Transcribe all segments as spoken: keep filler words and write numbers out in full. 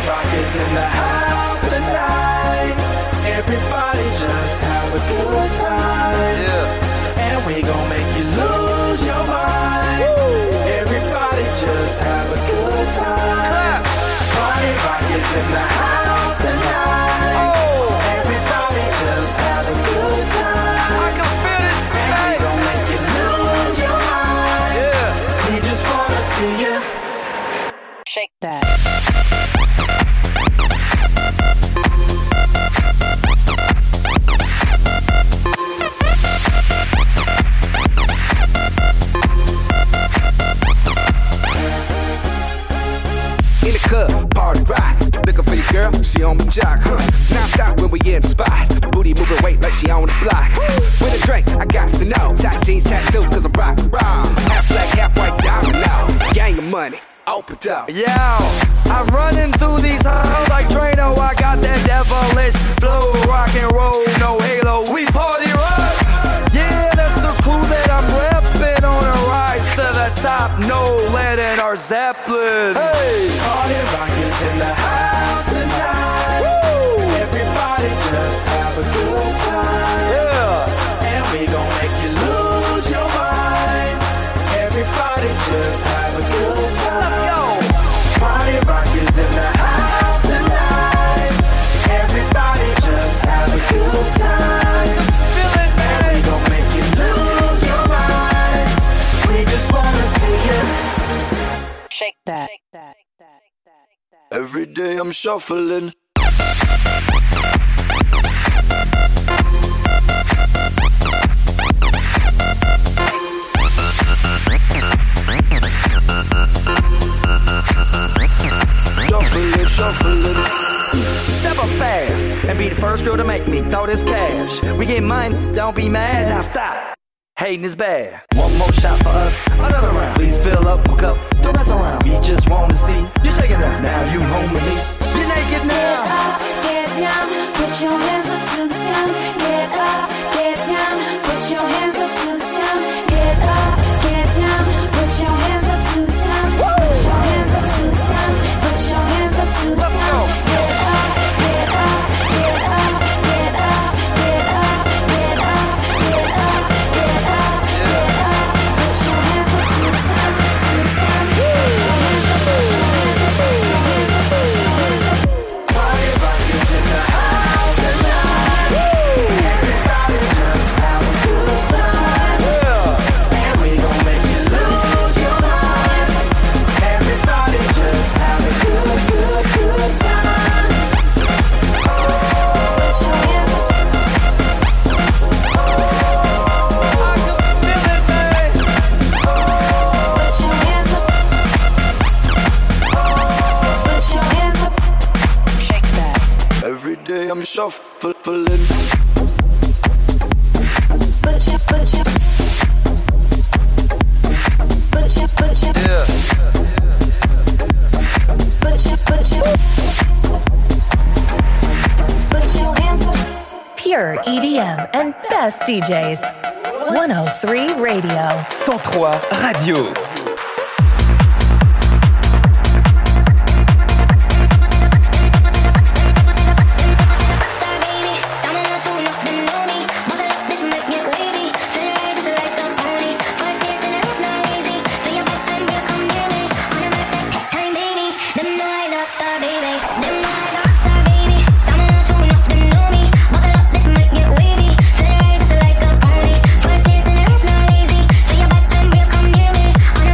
rockers in the house tonight. Everybody just have a good time. Yeah. And we gon' make you lose your mind. Woo. Everybody just have a good time. Clap. Party rockers in the house tonight. Oh. Everybody just have a good time. I can feel this. And hey. We gon' make you lose your mind. Yeah. We just wanna see you shake that. In the club, party rock. Looking for your girl, she on my jock, huh? Non-stop when we in the spot. Booty moving weight like she on the block. With a drink, I got to know. Tight jeans, tattoo, cause I'm rock, raw. Half black, half white, diamond now. Gang of money, open up. Yo, I'm running through these halls like Drano. I got that devilish flow. Rock and roll, no halo. We party rock. Yeah, that's the crew that I'm repping on a rise to the top. No lead in our Zeppelin. Hey, party rockers in the house tonight. Woo! Everybody just have a good time. Yeah, and we gon' make you lose your mind. Everybody just have a good time. Let's go. Party rockers in the house tonight. Everybody just have a good time. Feel it, man. And we gon' make you lose your mind. We just wanna see you shake that. Every day I'm shuffling. Shuffling, shuffling. Step up fast and be the first girl to make me throw this cash. We get mine, don't be mad, now stop. Hating is bad. One more shot for us, another round. Please fill up my cup, don't mess around. We just wanna see you shaking up. Now you home with me. You're naked now. Get up, get down, put your hands up to the sun. Get up, get down, put your hands up to the sun. Get up, get down, put your hands up to the sun. Put your hands up to the sun. Put your hands up to the sun. Get up, get up, get up, get up, get up, get up, get up, get up, get up. Put your hands up to the sun, to the sun. Put your hands up, put your hands up, put your hands up, put your hands up. party rockers in the house tonight. Everybody just have a good time. And we gon' make you lose your mind. Everybody just have a good, good, good time. Put your hands up. I can feel it, man. Put your hands up. Put your hands up. Shake that. Every day I'm shuffling. Put your, put your, put your, put your, Yeah. put your, put your, put your hands up. Pure E D M and best D Js. one oh three Radio. cent trois Radio. First kiss and it's not easy. Feel your back and real, come near me. On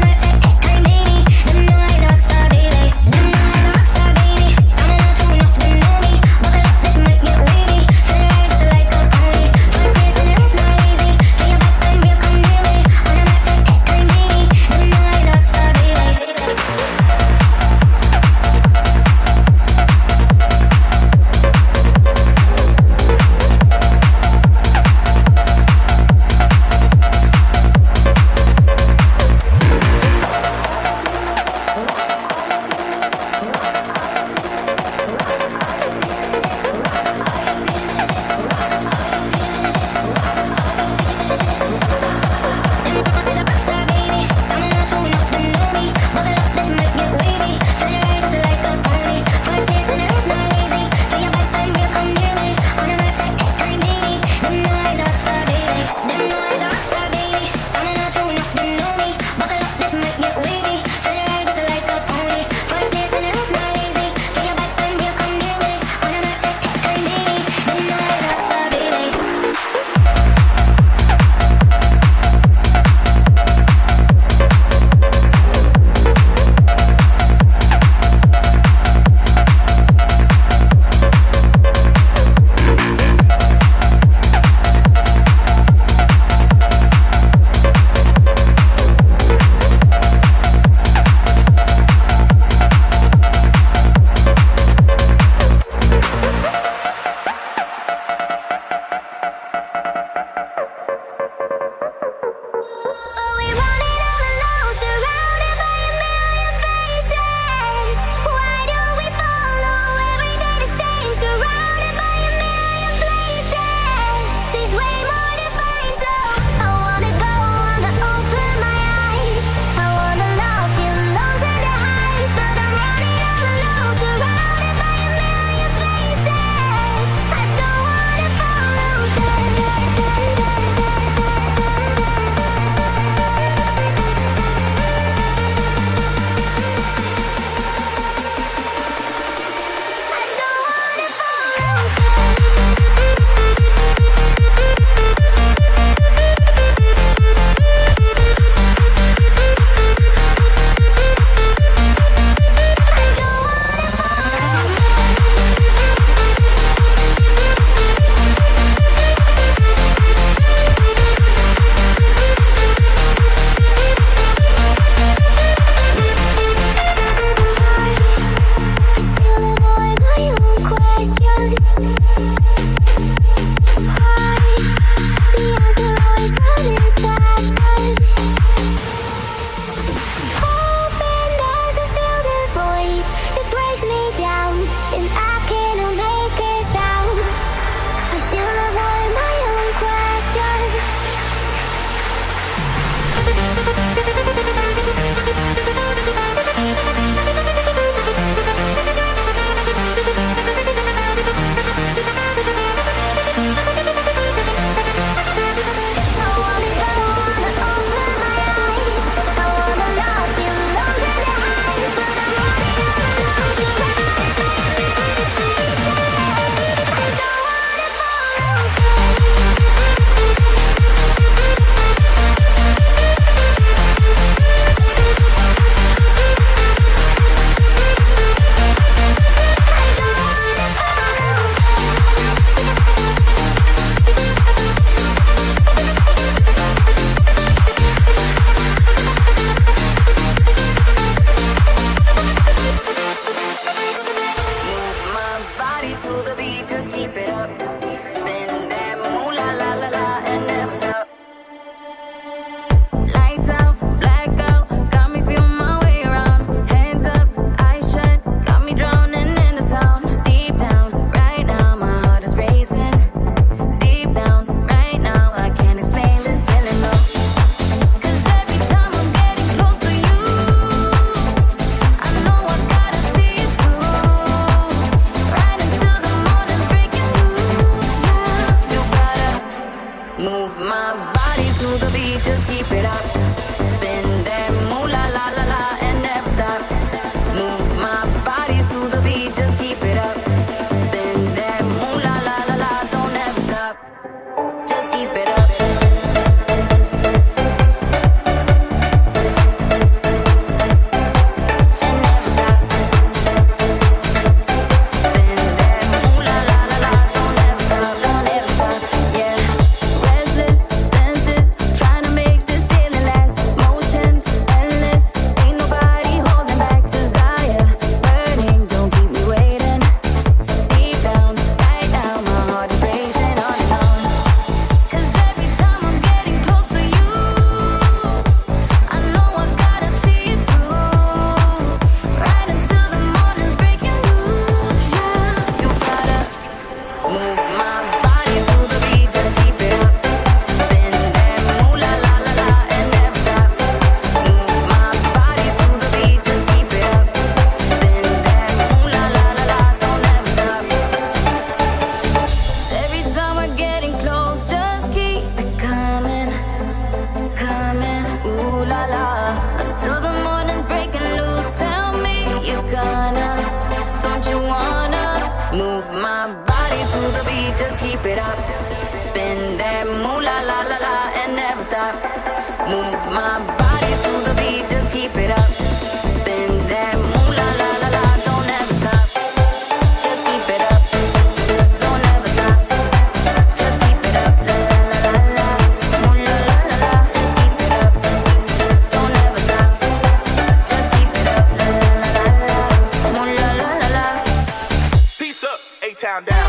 my body to the beat, just keep it up. Spin that moolah la la la, don't ever stop. Just keep it up, don't ever stop. Just keep it up, la la la la la, moolah la la la. Just keep it up, don't ever stop. Just keep it up, la la la la la, moolah la la la. Peace up, A-Town down.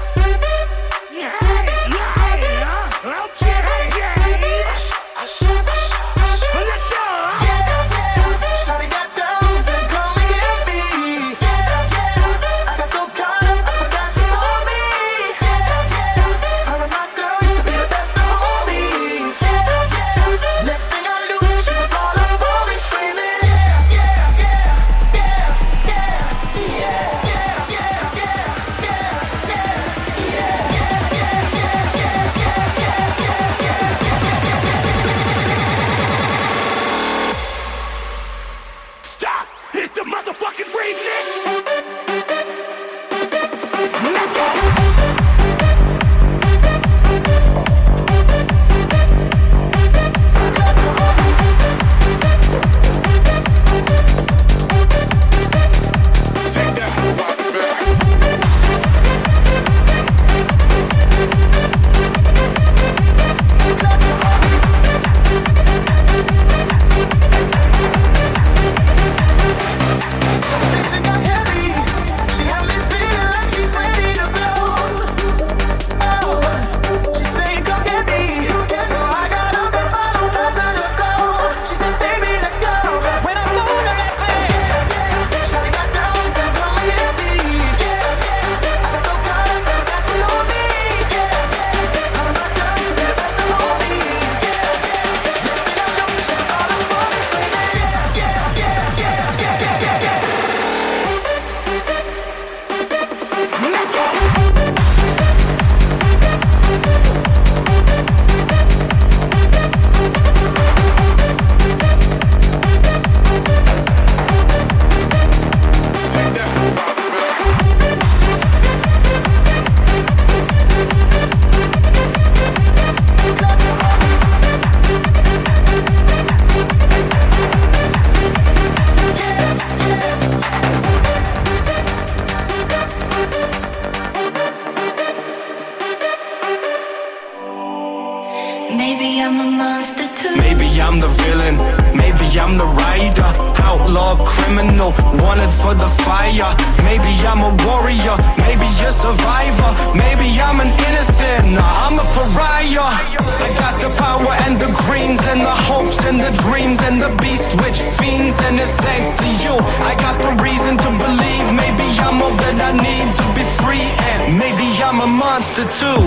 Maybe I'm a monster too. Maybe I'm the villain, maybe I'm the rider, outlaw, criminal, wanted for the fire. Maybe I'm a warrior, maybe a survivor. Maybe I'm an innocent, nah, I'm a pariah. I got the power and the greens and the hopes and the dreams and the beast which fiends, and it's thanks to you I got the reason to believe. Maybe I'm all that I need to be free, and maybe I'm a monster too.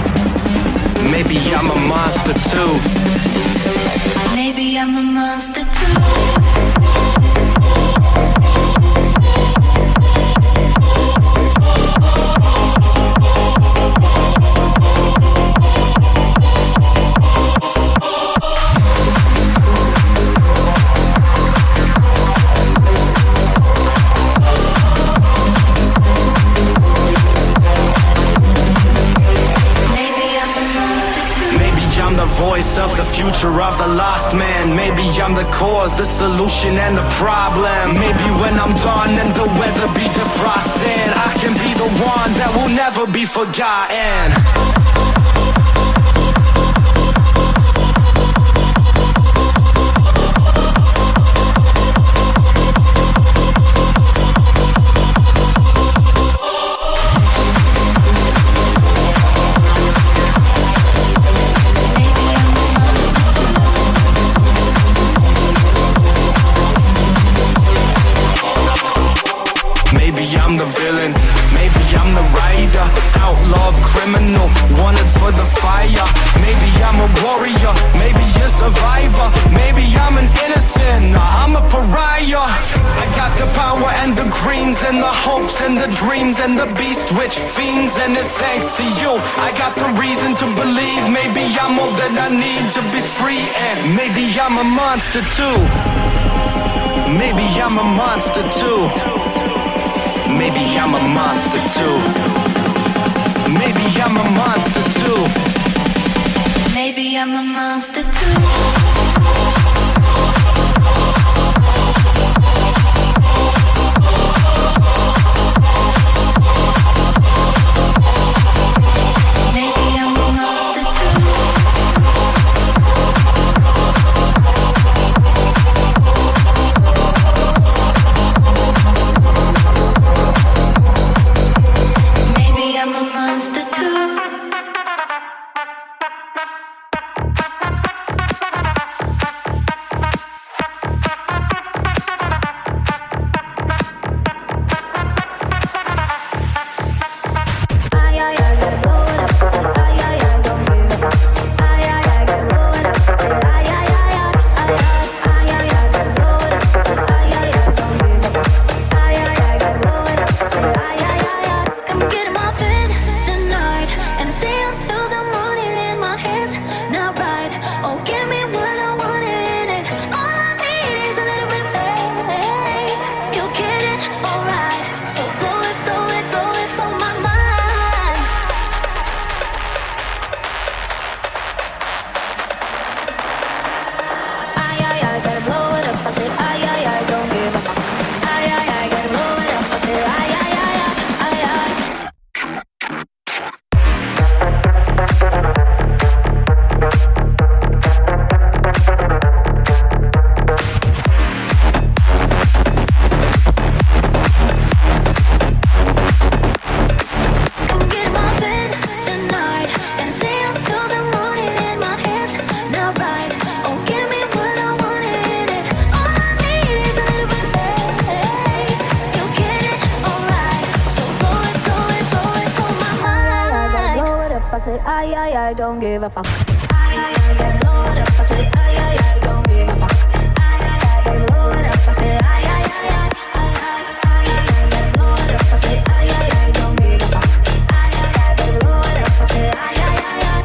Maybe I'm a monster too. Maybe I'm a monster too. Voice of the future of the lost man. Maybe I'm the cause, the solution and the problem. Maybe when I'm done and the weather be defrosted, I can be the one that will never be forgotten. I'm the villain, maybe I'm the rider, outlaw, criminal, wanted for the fire. Maybe I'm a warrior, maybe a survivor. Maybe I'm an innocent, nah, I'm a pariah. I got the power and the greens and the hopes and the dreams and the beast which fiends, and it's thanks to you I got the reason to believe. Maybe I'm all that I need to be free, and maybe I'm a monster too. Maybe I'm a monster too. Maybe I'm a monster too. Maybe I'm a monster too. Maybe I'm a monster too. I, I, I don't give a fuck. I, I, I get loaded up. I say, I, I, I don't give a fuck. I, I, I get loaded up. I say, I, I, I, I, I, I, I get loaded up. I say, I, I, I don't give a fuck. I, I, I get loaded up. I say, I, I, I, I, I.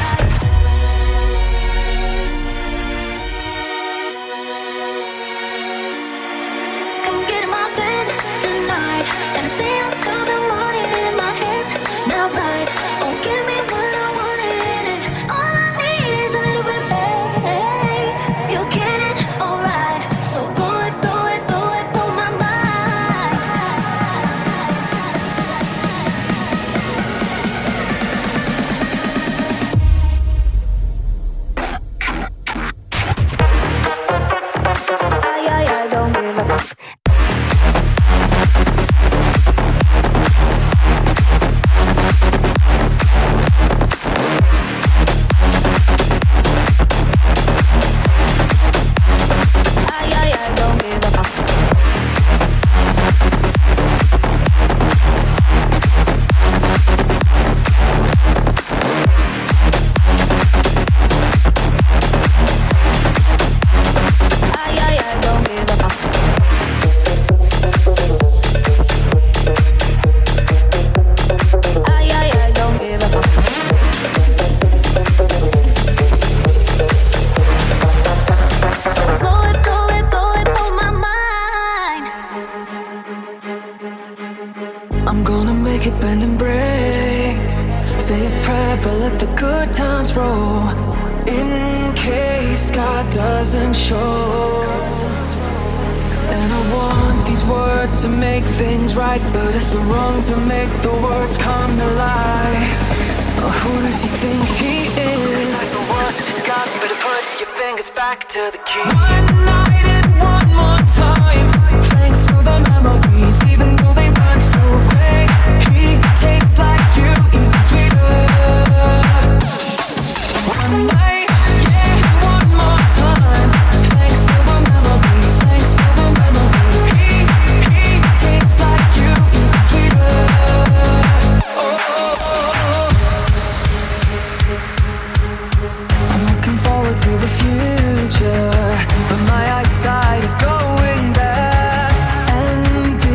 Come get in my bed tonight and stay until the morning in my head. Now right, oh give me what I want and all I need is a little bit of faith. You'll get it, alright. So blow it, blow it, blow it, blow my mind. I, I, I don't give a fuck. I'm gonna make it bend and break. Say a prayer, but let the good times roll. In case God doesn't show. And I want these words to make things right, but it's the wrongs that make the words come to life. Oh, who does he think he is? If that's the worst you got, better put your fingers back to the key. One night and one more time. Thanks for the memories, even though they run so quick. He tastes like you, even sweeter. One night, yeah, one more time. Thanks for the memories, thanks for the memories. He, he tastes like you, even sweeter. Oh, oh, oh. I'm looking forward to the future, but my eyesight is going back. And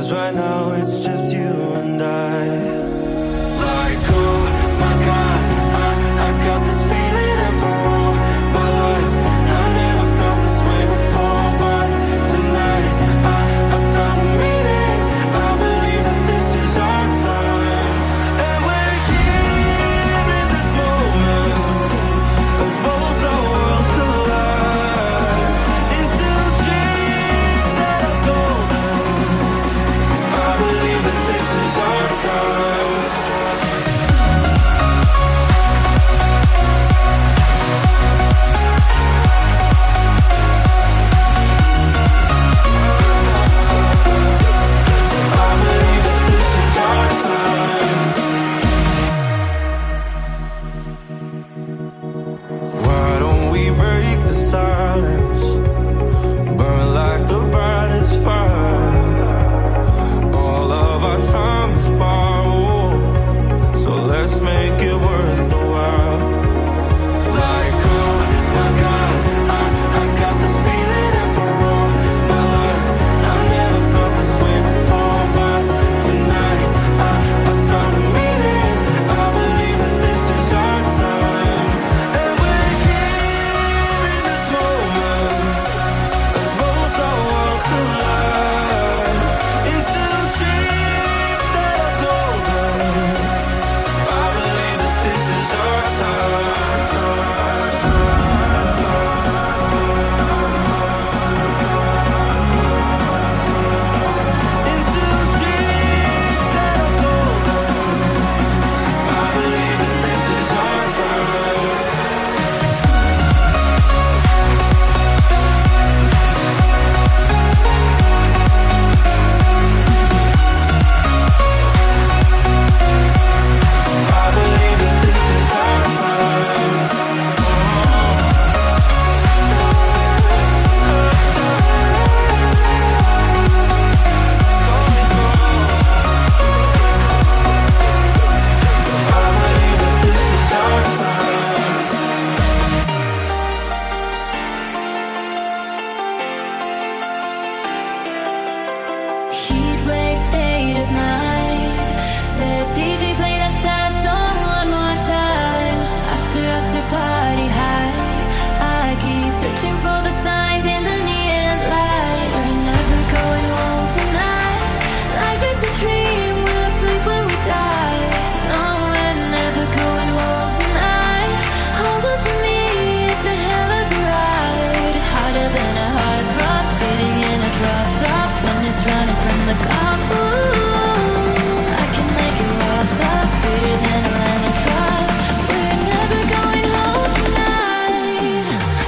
'cause right now it's just you and I. Like, oh my God, I, I got this feeling and for all my life I never felt this way before, but tonight I, I found a meaning. I believe that this is our time, and we're here in this moment as both our worlds collide into dreams that are golden. I believe that this is our time. Why don't we break the silence, burn like the brightest fire? All of our time is borrowed, so let's make it worth the while. Like, oh my God, I, I got this feeling and for all my life I never felt this way before, but tonight I, I found a meaning. I believe that this is our time, and we're here in this moment as both our worlds collide into dreams that are golden. I believe that this is our time. Into dreams that are golden. I believe that this is our time. I believe that this is our time. I believe that this is our time. Heat wave state of night. Said D J play that sad song one more time. After after party high, I keep searching for the signs in the neon light. We're never going home tonight. Life is a dream, we'll sleep when we die. No, we're never going home tonight. Hold on to me, it's a hell of a ride. Harder than a heart throb, speeding in a drop top when it's running from the cops. Ooh, I can make it worth us, sweeter than a lemon drop. We're never going home tonight.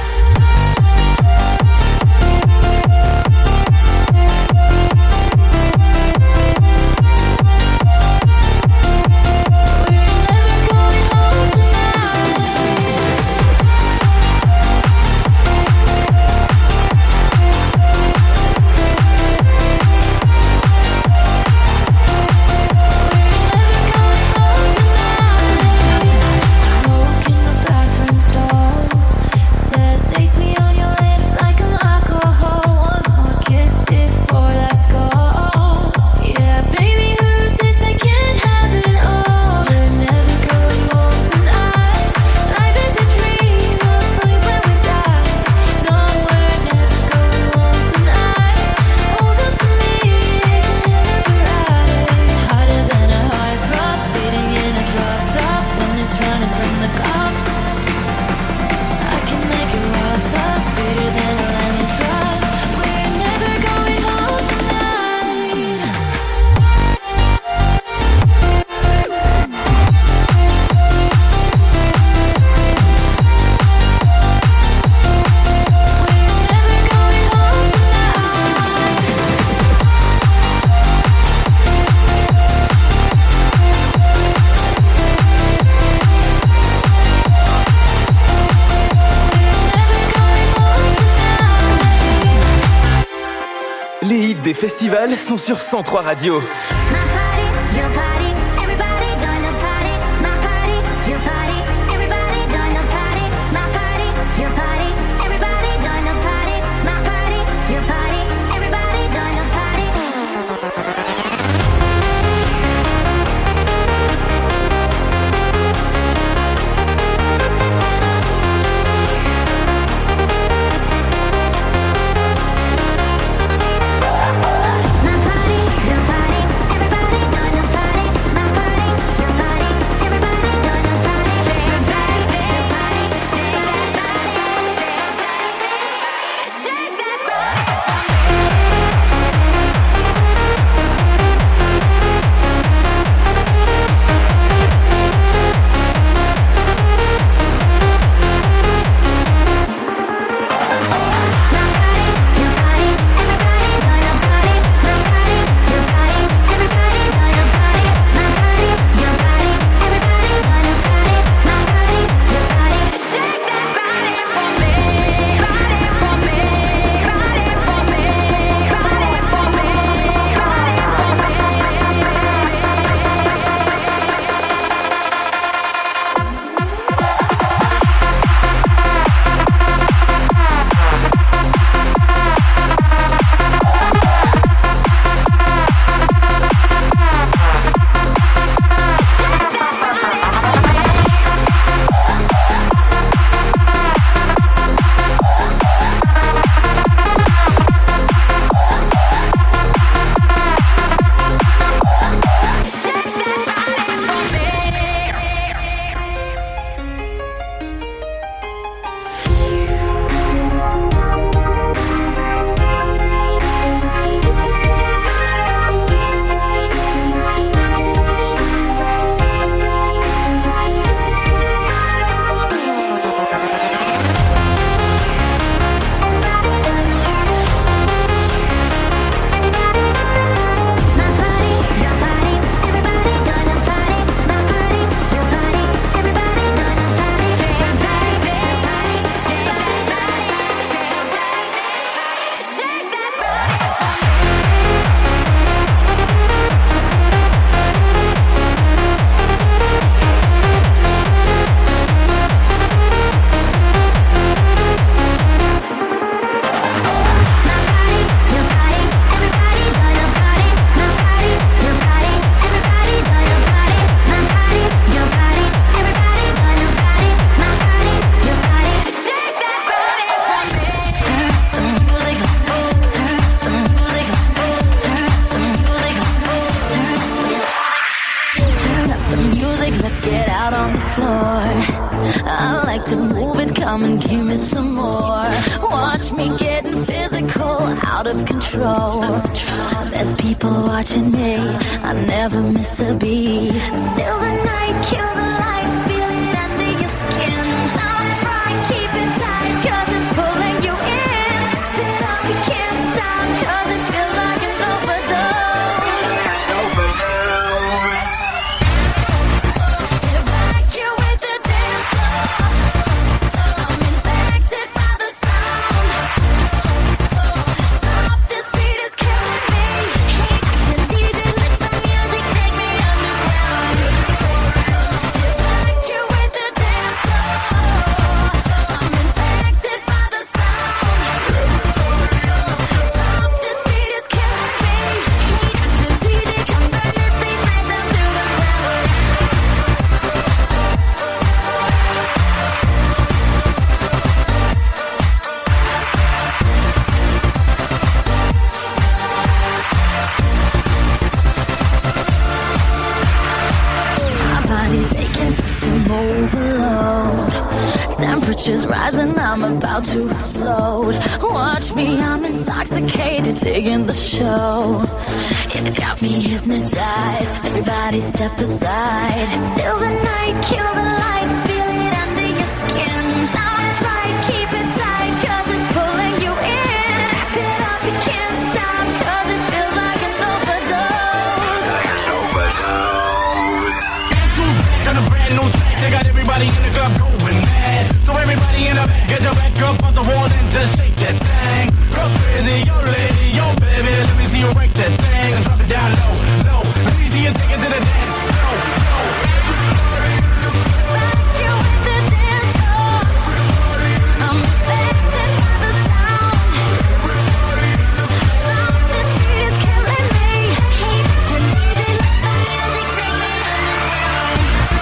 Les hits des festivals sont sur cent trois Radio. Everybody floor. I like to move it, come and give me some more. Watch me getting physical, out of control. There's people watching me, I never miss a beat. Still the night, kill the lights, feel it under your skin. I'm trying, keep it tight, cause it's pulling you in. Wrap it up, you can't stop, cause it feels like an overdose. Evacuate the dance floor. I'm infected by the sound. Stop, this beat is killing me. The D J, let the music take me underground. Evacuate the dance floor. I'm infected by the sound. Stop, this beat is killing me. The D J, come burn this beat right down to the ground. My body's aching, system overload. Temperatures rising, I'm about to explode. Watch me, I'm intoxicated, digging the show. It's got me hypnotized, everybody step aside. Still the night, kill the lights, feel it under your skin. I'm trying, keep it tight, cause it's pulling you in. Wrap it up, you can't stop, cause it feels like an overdose. Got a brand new track, they got everybody in the club going mad. So everybody in the back, get your back up off the wall and just shake that thing. Go crazy, yo lady, yo baby, let me see you break that thing. And drop it down low, low. Let me see you take it to the dance floor. Evacuate the dance floor. I'm infected by the sound. Stop, this beat is killing me. The D J, let the music take me underground.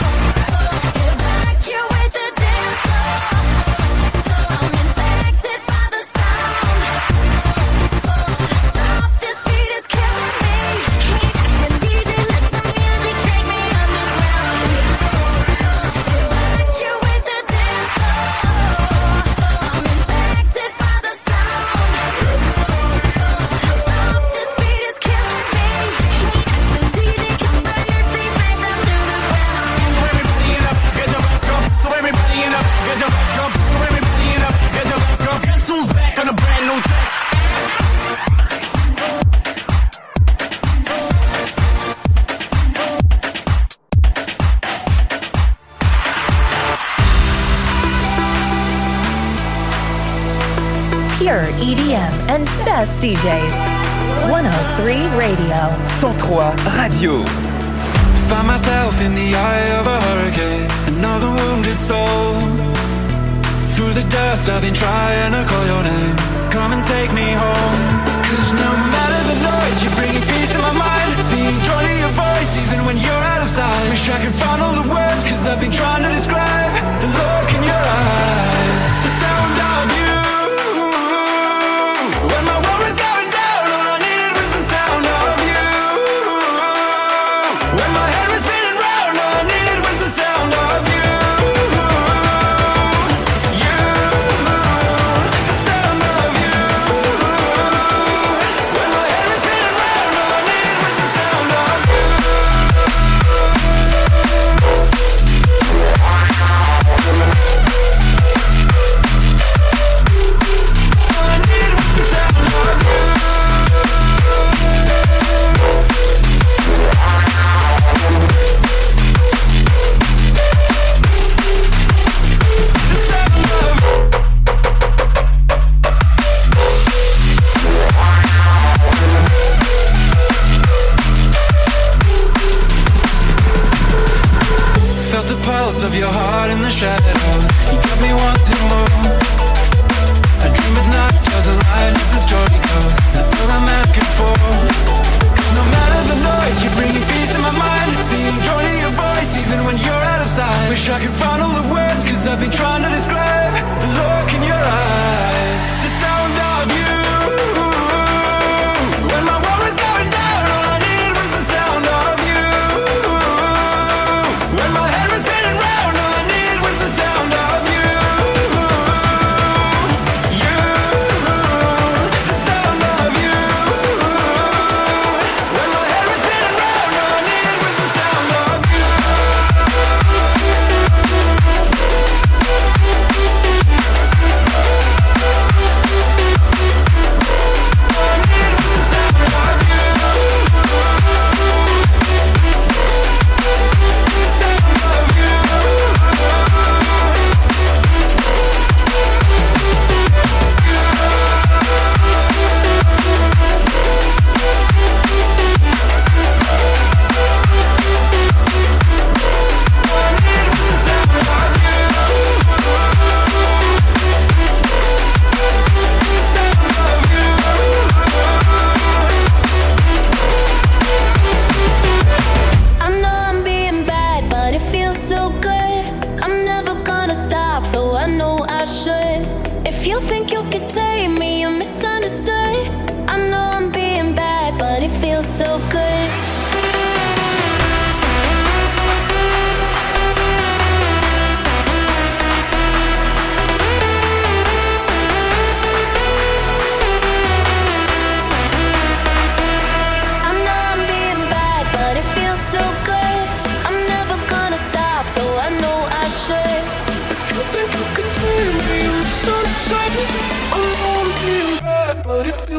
Evacuate the dance floor. I'm infected by the sound. Stop, this beat is killing me. The D J, let the music take me underground. Evacuate the dance floor. I'm infected by the sound. Stop, this beat is killing me. The D J, come burn this beat right down to the ground. So everybody in the back, get your back up. So everybody in the back, get your back up. So everybody in the back, get your back up. Guess who's back on a brand new track? Pure E D M and best D Js. one oh three Radio. cent trois Radio. Find myself in the eye of a hurricane, another wounded soul. Through the dust I've been trying to call your name. Come and take me home. Cause no matter the noise, you're bringing peace to my mind. Being drawn to your voice even when you're out of sight. Wish I could find all the words, cause I've been trying to describe the look in your eyes, the sound of you. When my world was going down, all I needed was the sound of you. When my head was spinning round, all I needed was the sound of you. You, the sound of you. When my head was spinning round, all I needed was the sound of you. Of your heart in the shadows, you got me wanting more. I dream at night, stars align as the story goes. That's all I'm asking for. Cause no matter the noise, you're bringing peace to my mind. Being drawn to your voice even when you're out of sight. Wish I could find all the words, cause I've been trying to describe the look in your eyes, the sound of you. When my world was going down, all I needed was the sound of you. When my head was spinning round, all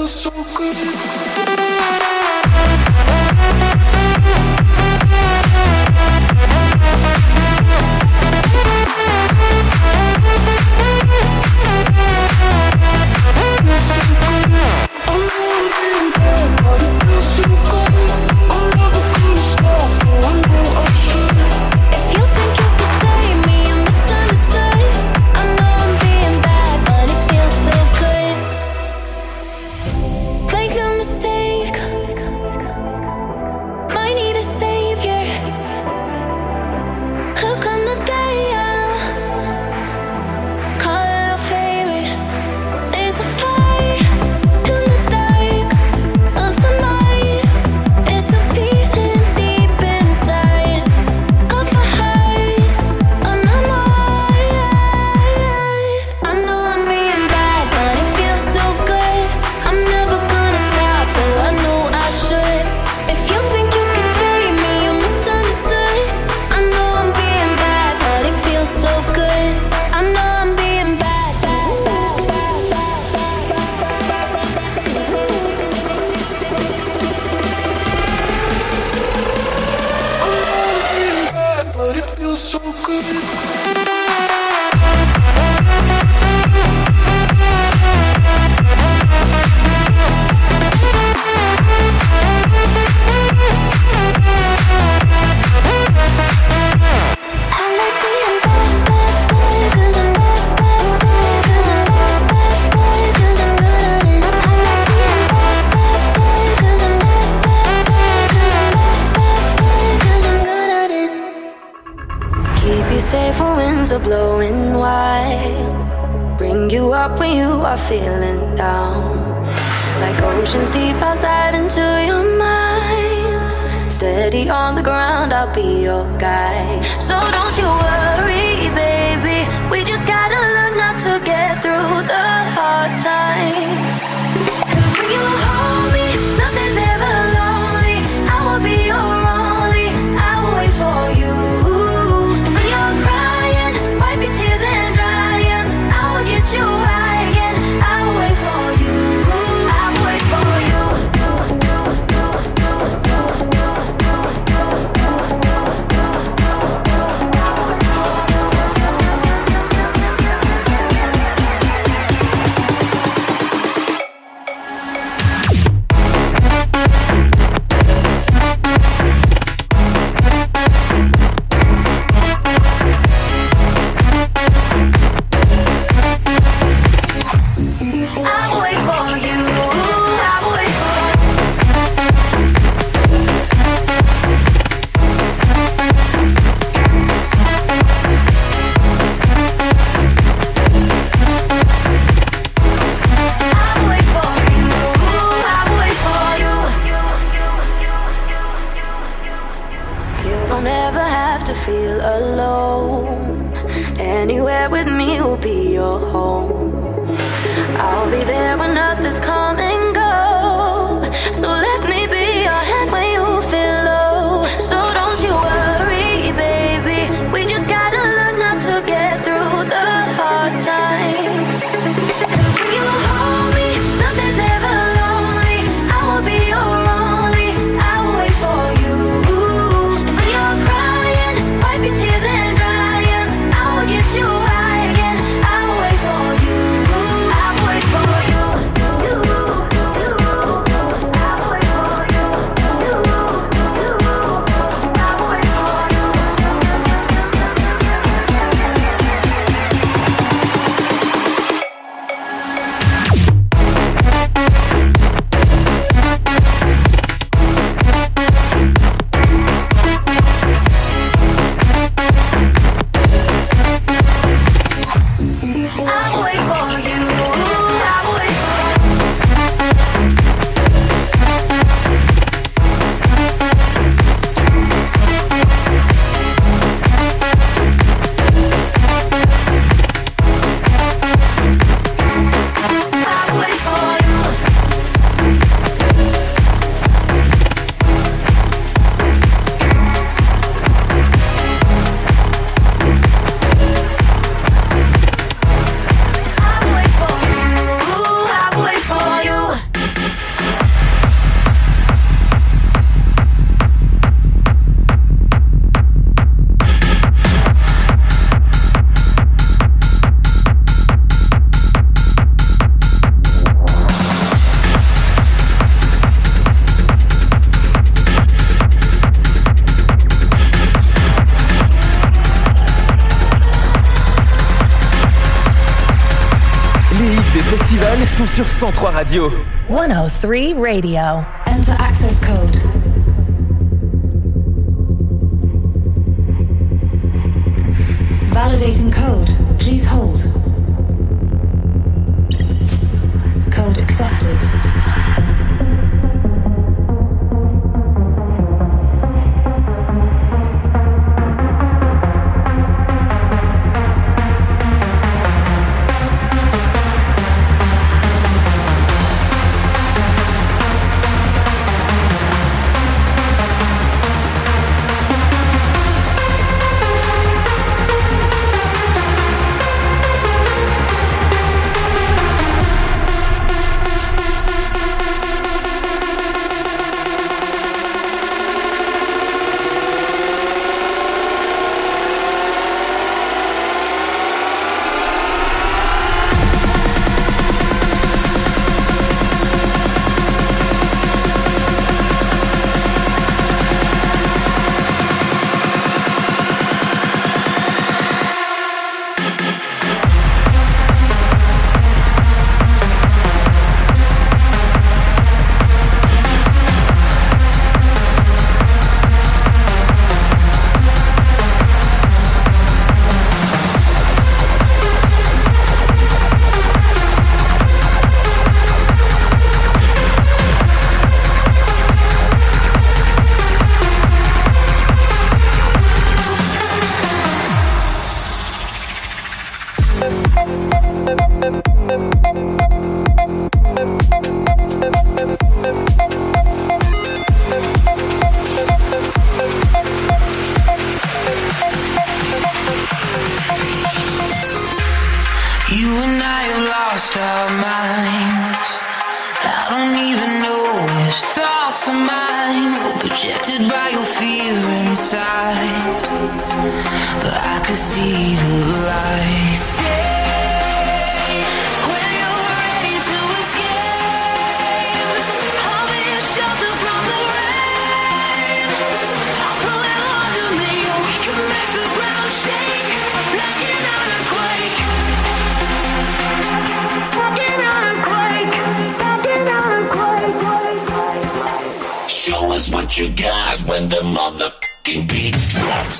feels so good. So good. Safe when winds are blowing wide. Bring you up when you are feeling down. Like oceans deep, I'll dive into your mind. Steady on the ground, I'll be your guide. So don't you worry, baby. We just gotta learn not to get through the hard times. Cause when you hold me, nothing's ever lonely. I will be your only, I will wait for you. Your tears and dry them. I will get you high again. I will wait for you. I will wait for you. Feel alone. Anywhere with me will be your home. I'll be there when others come and go. So let me be your hand when you feel low. So don't you worry, baby. We just gotta learn not to get through the hard times. Cause when you hold me, nothing's ever lonely. I will be your only, I will wait for you. And when you're crying, wipe your tears and dry them. I will get you high again. I will wait for you. I will wait for you. sont sur cent trois Radio. one oh three Radio. Enter access code. Validating code. Please hold. Code accepted. What you got when the motherfucking beat drops?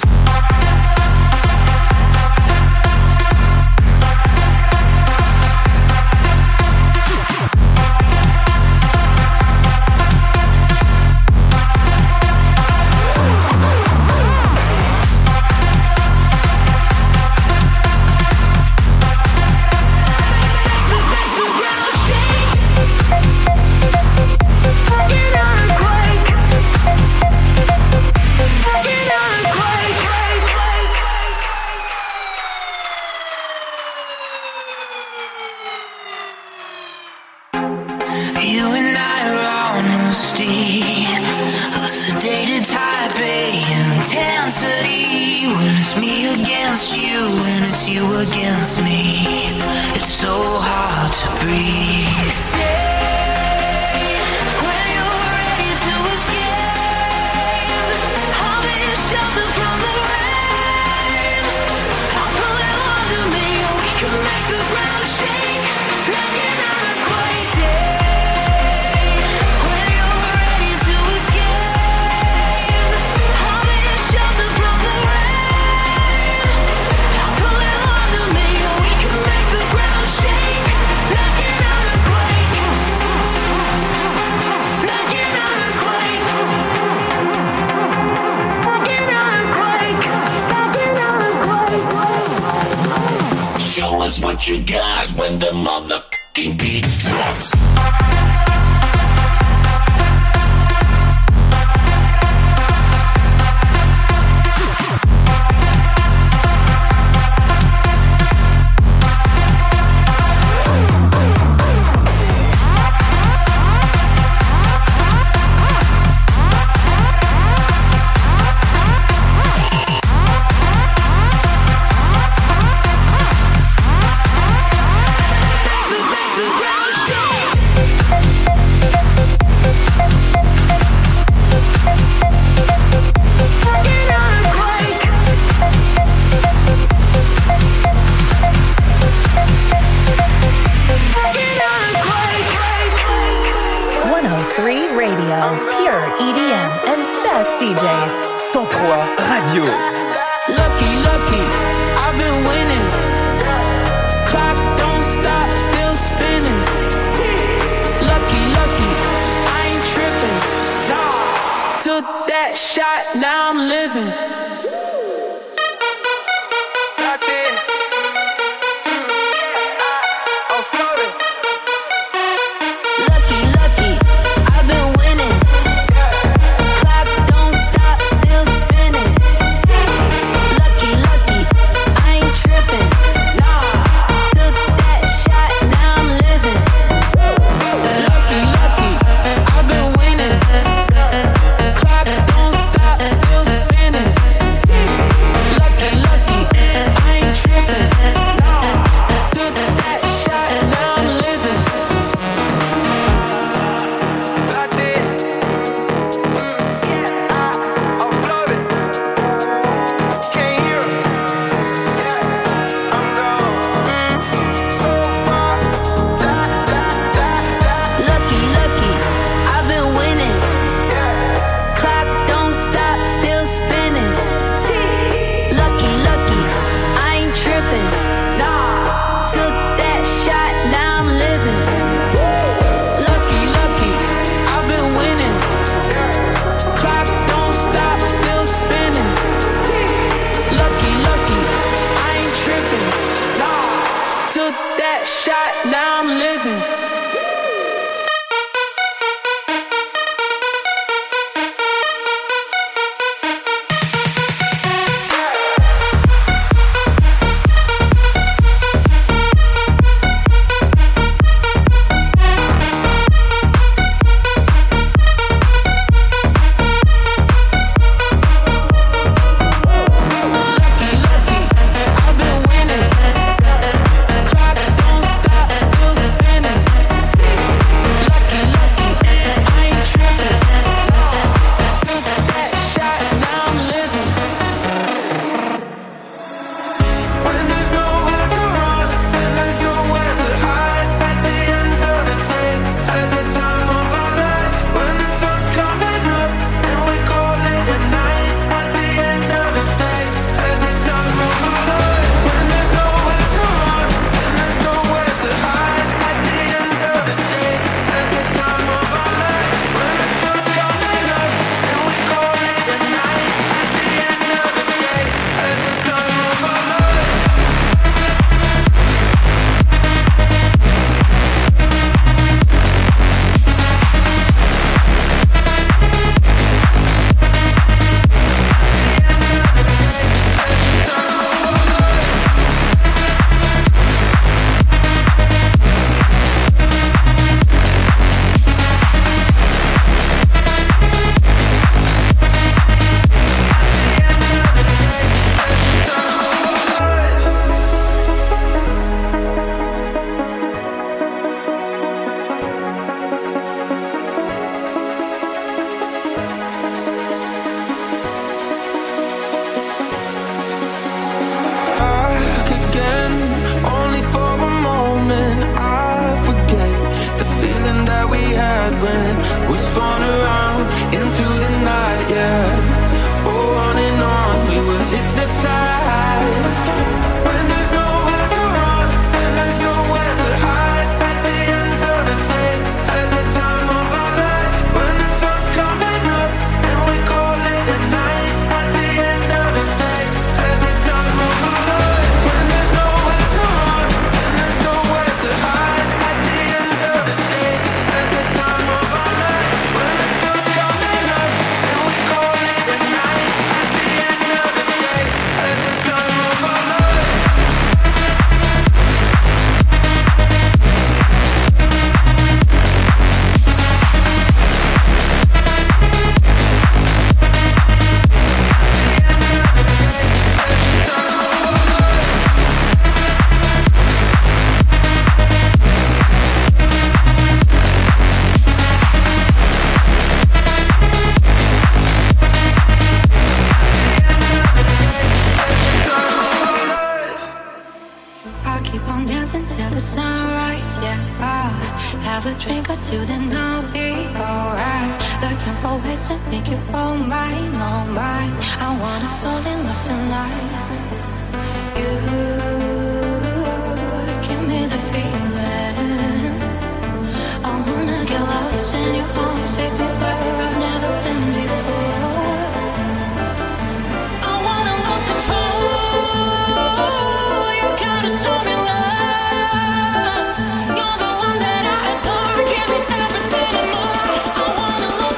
What you got when the motherfucking beat drops? The ground shake. cent trois Radio. Lucky, lucky, I've been winning. Clock don't stop, still spinning. Lucky, lucky, I ain't tripping. Took that shot, now I'm living. have a drink or two, then I'll be alright. looking for ways to make you all mine, all mine. I wanna fall in love tonight. You give me the feeling. I wanna get lost in your home, take me where I've never been before. I wanna lose control. You gotta show me love. You're the one that I adore. Give me everything and more. I wanna lose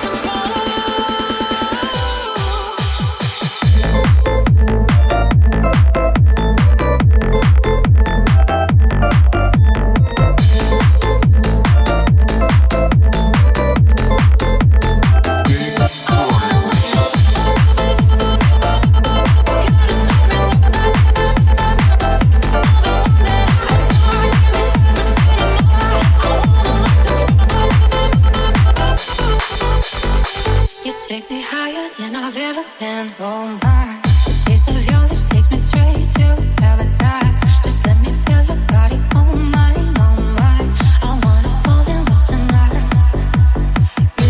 take me higher than I've ever been. Oh my, the taste of your lips takes me straight to paradise. Just let me feel your body, oh mine, oh mine. I wanna fall in love tonight. You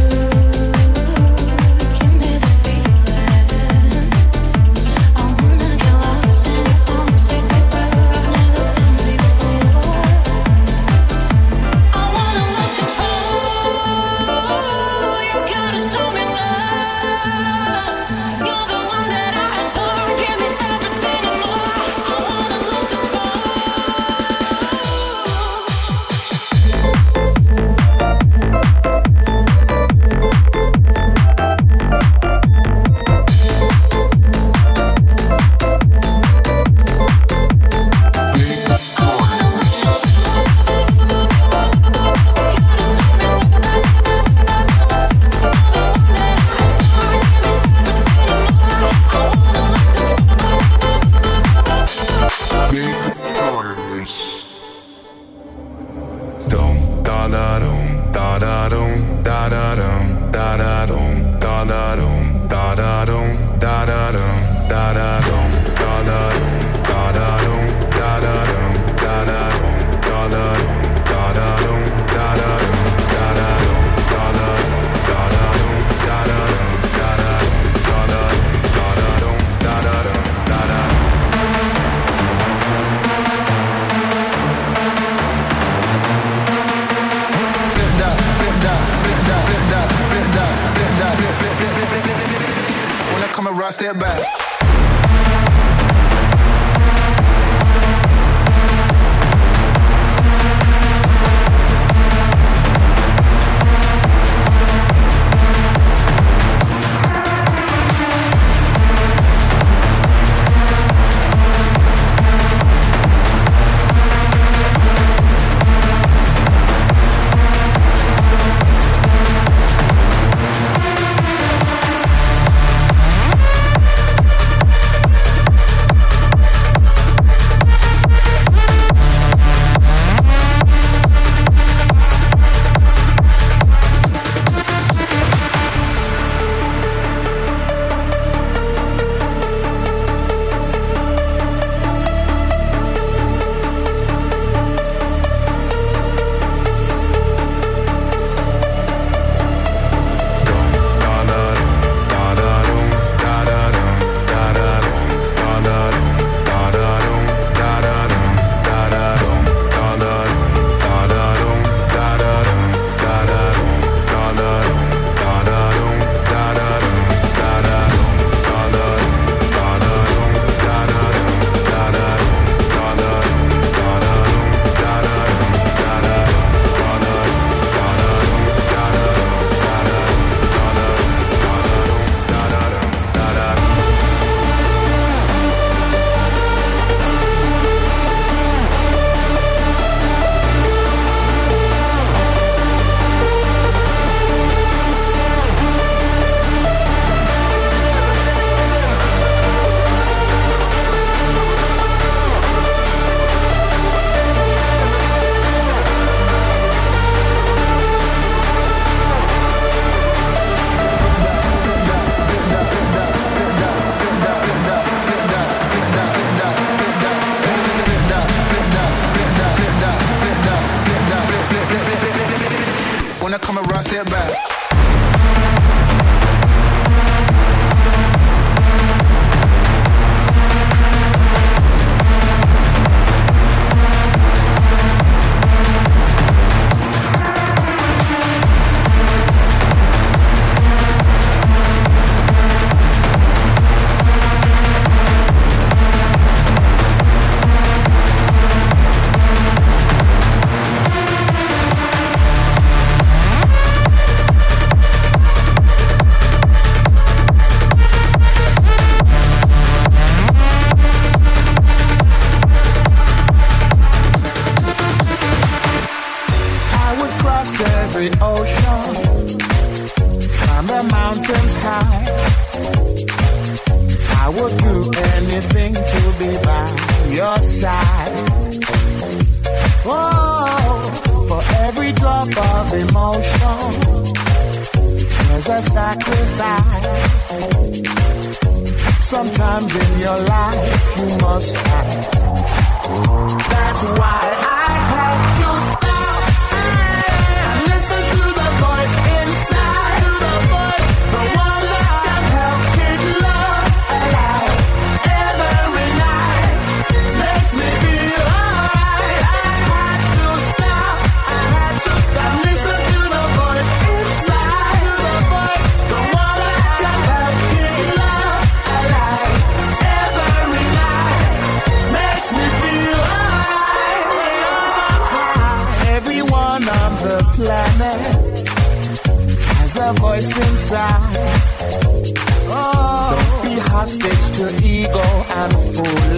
give me the feeling. I wanna get lost in your arms, take me where I've never been before. I wanna lose control. You gotta show me. You're the one that I adore. Give me everything and more. I wanna lose step back. I would do anything to be by your side. Oh, for every drop of emotion, there's a sacrifice. Sometimes in your life you must fight. That's why I had to stop and listen to the voice inside. The voice, the one that can help keep love alive. Every night makes me feel alright. I had to stop, I had to stop. Listen to the voice inside. The voice, the one that can help keep love alive. Every night makes me feel alright. Everyone on the planet has a voice inside. Oh, don't be hostage to ego and fool